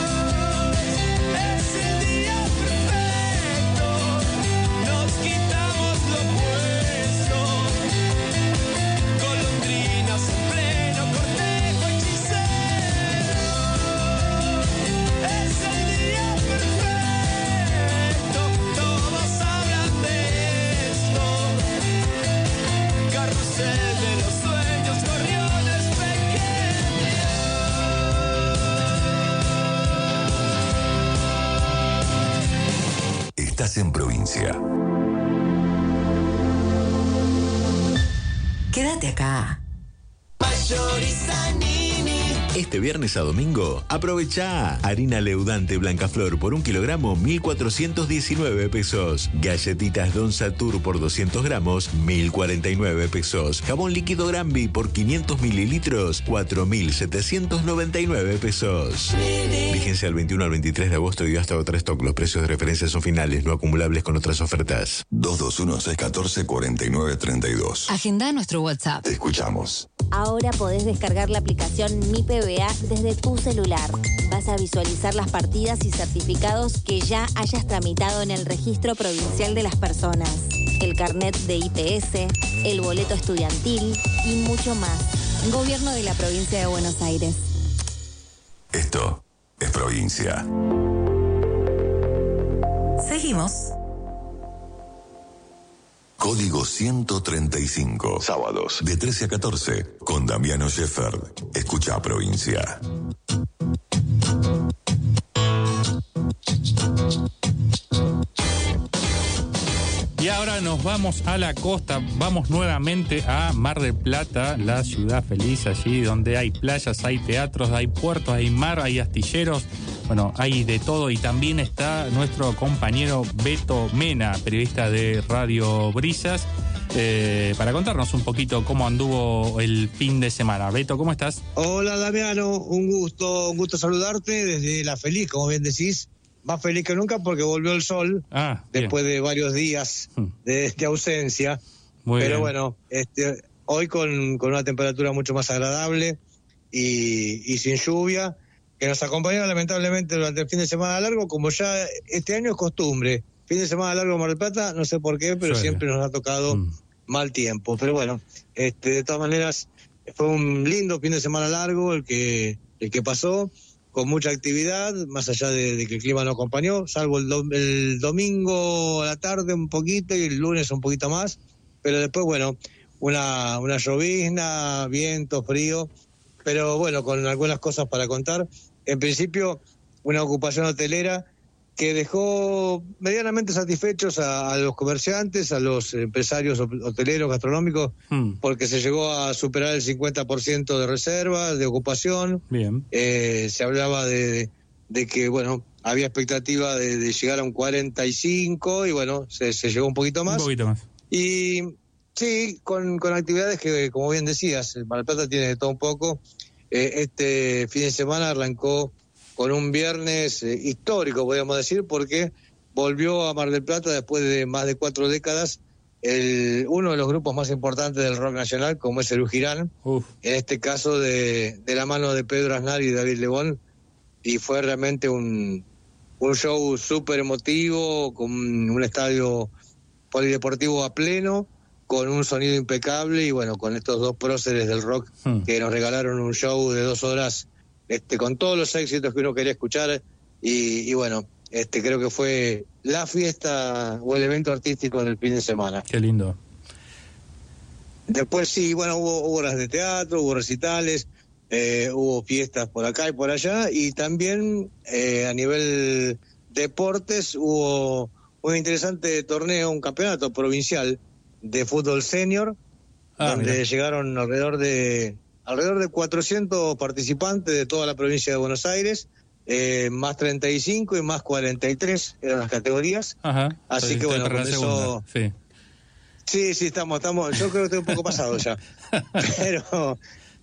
Es el día perfecto, nos quitamos lo puesto, golondrinas en pleno cortejo hechicero. Es el día perfecto, todos hablan de esto, carrusel de los sueños, gorriones pequeños. Estás en provincia. Quédate acá. Este viernes a domingo, aprovecha harina leudante Blancaflor por un kilogramo, mil cuatrocientos diecinueve pesos. Galletitas Don Satur por doscientos gramos, mil cuarenta y nueve pesos. Jabón líquido Granby por quinientos mililitros, cuatro mil setecientos noventa y nueve pesos. Vigencia del veintiuno al veintitrés de agosto y hasta otra stock. Los precios de referencia son finales, no acumulables con otras ofertas. dos dos uno, seis uno cuatro, cuatro nueve tres dos. Agenda nuestro WhatsApp. Te escuchamos. Ahora podés descargar la aplicación Mi P B A desde tu celular. Vas a visualizar las partidas y certificados que ya hayas tramitado en el Registro Provincial de las Personas, el carnet de I P S, el boleto estudiantil y mucho más. Gobierno de la Provincia de Buenos Aires. Esto es provincia. Seguimos. Código ciento treinta y cinco. Sábados de trece a catorce con Damiano Shefferd. Escucha Provincia. Y ahora nos vamos a la costa, vamos nuevamente a Mar del Plata, la ciudad feliz allí donde hay playas, hay teatros, hay puertos, hay mar, hay astilleros, bueno, hay de todo. Y también está nuestro compañero Beto Mena, periodista de Radio Brisas, eh, para contarnos un poquito cómo anduvo el fin de semana. Beto, ¿cómo estás? Hola Damiano, un gusto, un gusto saludarte desde La Feliz, como bien decís. Más feliz que nunca porque volvió el sol ah, después de varios días de, de ausencia. Muy Pero bien. bueno, este, hoy con, con una temperatura mucho más agradable y, y sin lluvia, que nos acompañó lamentablemente durante el fin de semana largo, como ya este año es costumbre. Fin de semana largo en Mar del Plata, no sé por qué, pero Suele. siempre nos ha tocado mm. mal tiempo. Pero bueno, este, de todas maneras, fue un lindo fin de semana largo el que, el que pasó, con mucha actividad, más allá de, de que el clima no acompañó, salvo el, do, el domingo a la tarde un poquito y el lunes un poquito más, pero después, bueno, una, una llovizna, viento, frío, pero bueno, con algunas cosas para contar. En principio, una ocupación hotelera que dejó medianamente satisfechos a, a los comerciantes, a los empresarios hoteleros, gastronómicos, hmm. porque se llegó a superar el cincuenta por ciento de reservas, de ocupación. Bien. Eh, se hablaba de, de, de que, bueno, había expectativa de, de llegar a un cuarenta y cinco y, bueno, se, se llegó un poquito más. Un poquito más. Y sí, con, con actividades que, como bien decías, Mar del Plata tiene de todo un poco. Eh, este fin de semana arrancó con un viernes eh, histórico, podríamos decir, porque volvió a Mar del Plata después de más de cuatro décadas el, uno de los grupos más importantes del rock nacional, como es el Ujirán, Uf. en este caso de, de la mano de Pedro Aznar y David Lebón, y fue realmente un, un show súper emotivo, con un estadio polideportivo a pleno, con un sonido impecable, y bueno, con estos dos próceres del rock hmm. que nos regalaron un show de dos horas Este, con todos los éxitos que uno quería escuchar y, y bueno, este creo que fue la fiesta o el evento artístico del fin de semana. Qué lindo. Después sí, bueno, hubo, hubo horas de teatro, hubo recitales, eh, hubo fiestas por acá y por allá, y también eh, a nivel deportes hubo un interesante torneo, un campeonato provincial de fútbol senior, ah, donde mira. llegaron alrededor de... alrededor de cuatrocientos participantes de toda la provincia de Buenos Aires, eh, más treinta y cinco y más cuarenta y tres eran las categorías. Ajá. Así que bueno, con eso... Sí. sí, sí, estamos, estamos, yo creo que estoy un poco pasado ya. Pero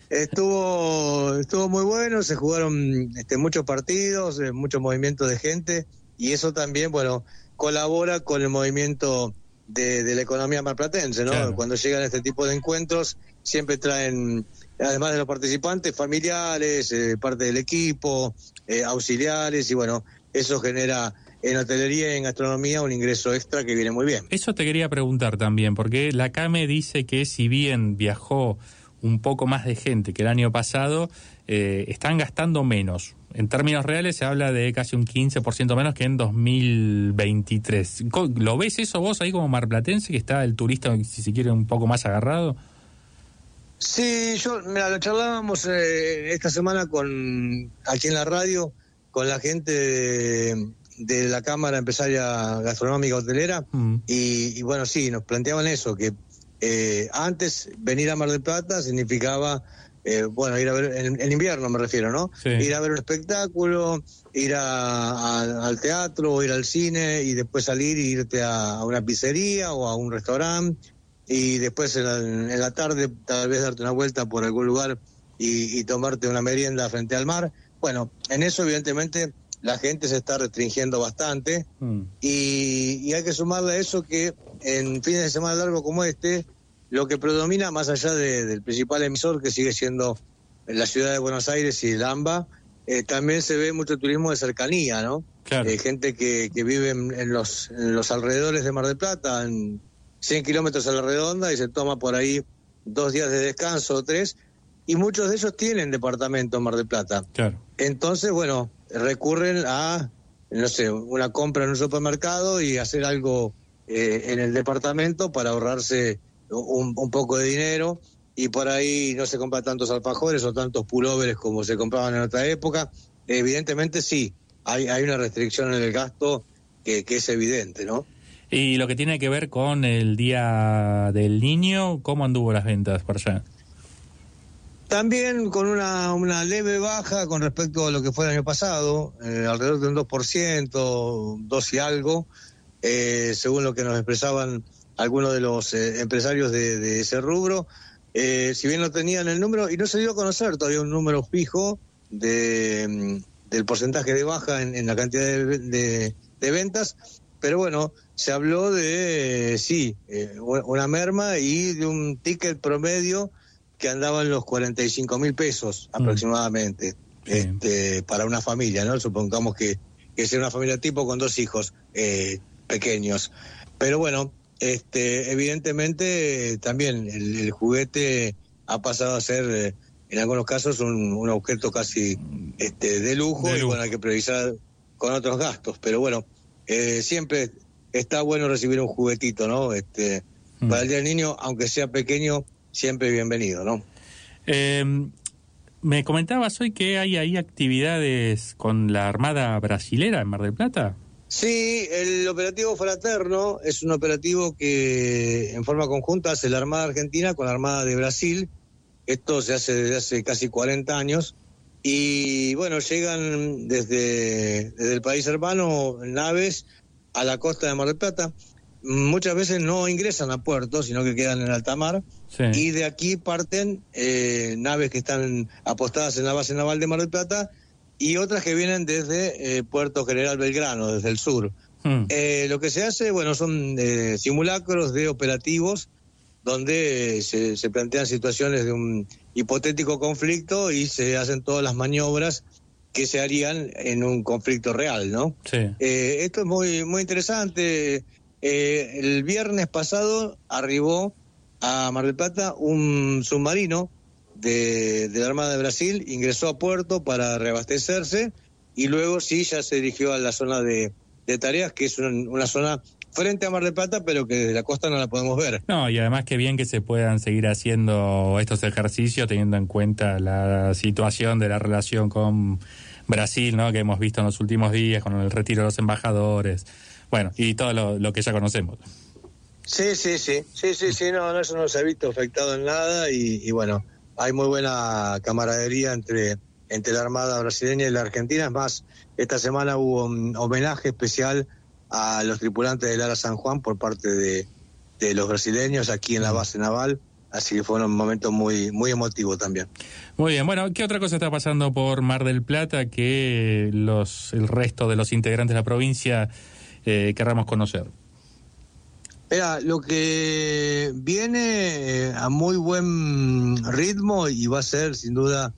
estuvo estuvo muy bueno, se jugaron este, muchos partidos, eh, mucho movimiento de gente, y eso también, bueno, colabora con el movimiento de, de la economía marplatense, ¿no? Claro. Cuando llegan este tipo de encuentros, siempre traen... además de los participantes, familiares, eh, parte del equipo, eh, auxiliares, y bueno, eso genera en hotelería y en gastronomía un ingreso extra que viene muy bien. Eso te quería preguntar también, porque la CAME dice que si bien viajó un poco más de gente que el año pasado, eh, están gastando menos. En términos reales se habla de casi un quince por ciento menos que en dos mil veintitrés. ¿Lo ves eso vos ahí como marplatense, que está el turista, si se quiere, un poco más agarrado? Sí, yo, mira, lo charlábamos eh, esta semana con aquí en la radio, con la gente de, de la Cámara Empresaria Gastronómica Hotelera, mm. y, y bueno, sí, nos planteaban eso, que eh, antes venir a Mar del Plata significaba, eh, bueno, ir a ver, en, en invierno me refiero, ¿no? Sí. Ir a ver un espectáculo, ir a, a, al teatro, o ir al cine, y después salir e irte a, a una pizzería o a un restaurante, y después en la, en la tarde tal vez darte una vuelta por algún lugar y, y tomarte una merienda frente al mar. Bueno, en eso evidentemente la gente se está restringiendo bastante, mm. y, y hay que sumarle a eso que en fines de semana largo como este, lo que predomina más allá de, del principal emisor, que sigue siendo la ciudad de Buenos Aires y el AMBA, eh, también se ve mucho turismo de cercanía, ¿no? Claro. Eh, gente que, que vive en, en, los, en los alrededores de Mar del Plata, en cien kilómetros a la redonda, y se toma por ahí dos días de descanso o tres, y muchos de ellos tienen departamento en Mar del Plata. Claro. Entonces, bueno, recurren a no sé, una compra en un supermercado y hacer algo eh, en el departamento para ahorrarse un, un poco de dinero, y por ahí no se compra tantos alfajores o tantos pulóveres como se compraban en otra época. Evidentemente sí, hay, hay una restricción en el gasto que, que es evidente, ¿no? Y lo que tiene que ver con el Día del Niño, ¿cómo anduvo las ventas por allá? También con una, una leve baja con respecto a lo que fue el año pasado, eh, alrededor de un dos por ciento, dos y algo, eh, según lo que nos expresaban algunos de los eh, empresarios de, de ese rubro. Eh, si bien no tenían el número, y no se dio a conocer todavía un número fijo de, del porcentaje de baja en, en la cantidad de, de, de ventas, pero bueno, se habló de, eh, sí, eh, una merma y de un ticket promedio que andaba en los cuarenta y cinco mil pesos aproximadamente, mm. este, para una familia, ¿no? Supongamos que, que sea una familia tipo con dos hijos eh, pequeños. Pero bueno, este, evidentemente eh, también el, el juguete ha pasado a ser, eh, en algunos casos, un, un objeto casi este, de lujo, de lujo. Y bueno, hay que priorizar con otros gastos. Pero bueno, eh, siempre está bueno recibir un juguetito, ¿no? Este, mm. Para el Día del Niño, aunque sea pequeño, siempre bienvenido, ¿no? Eh, me comentabas hoy que hay ahí actividades con la Armada Brasilera en Mar del Plata. Sí, el operativo Fraterno es un operativo que en forma conjunta hace la Armada Argentina con la Armada de Brasil. Esto se hace desde hace casi cuarenta años. Y bueno, llegan desde, desde el país hermano naves a la costa de Mar del Plata. Muchas veces no ingresan a puerto, sino que quedan en alta mar. Sí. Y de aquí parten eh, naves que están apostadas en la base naval de Mar del Plata y otras que vienen desde eh, Puerto General Belgrano, desde el sur. Hmm. Eh, lo que se hace, bueno, son eh, simulacros de operativos donde se, se plantean situaciones de un hipotético conflicto y se hacen todas las maniobras que se harían en un conflicto real, ¿no? Sí. Eh, esto es muy, muy interesante. Eh, el viernes pasado arribó a Mar del Plata un submarino de, de la Armada de Brasil, ingresó a puerto para reabastecerse y luego sí ya se dirigió a la zona de, de tareas, que es una, una zona frente a Mar del Plata, pero que desde la costa no la podemos ver. No, y además que bien que se puedan seguir haciendo estos ejercicios teniendo en cuenta la situación de la relación con Brasil, ¿no? Que hemos visto en los últimos días con el retiro de los embajadores. Bueno, y todo lo, lo que ya conocemos. Sí, sí, sí, sí, sí, sí, no, no, eso no se ha visto afectado en nada y, y bueno, hay muy buena camaradería entre, entre la Armada brasileña y la argentina. Es más, esta semana hubo un homenaje especial a los tripulantes del Ara San Juan por parte de, de los brasileños aquí en la base naval, así que fue un momento muy, muy emotivo también. Muy bien, bueno, ¿qué otra cosa está pasando por Mar del Plata que los el resto de los integrantes de la provincia Eh, querramos conocer? Mira, lo que viene a muy buen ritmo y va a ser sin duda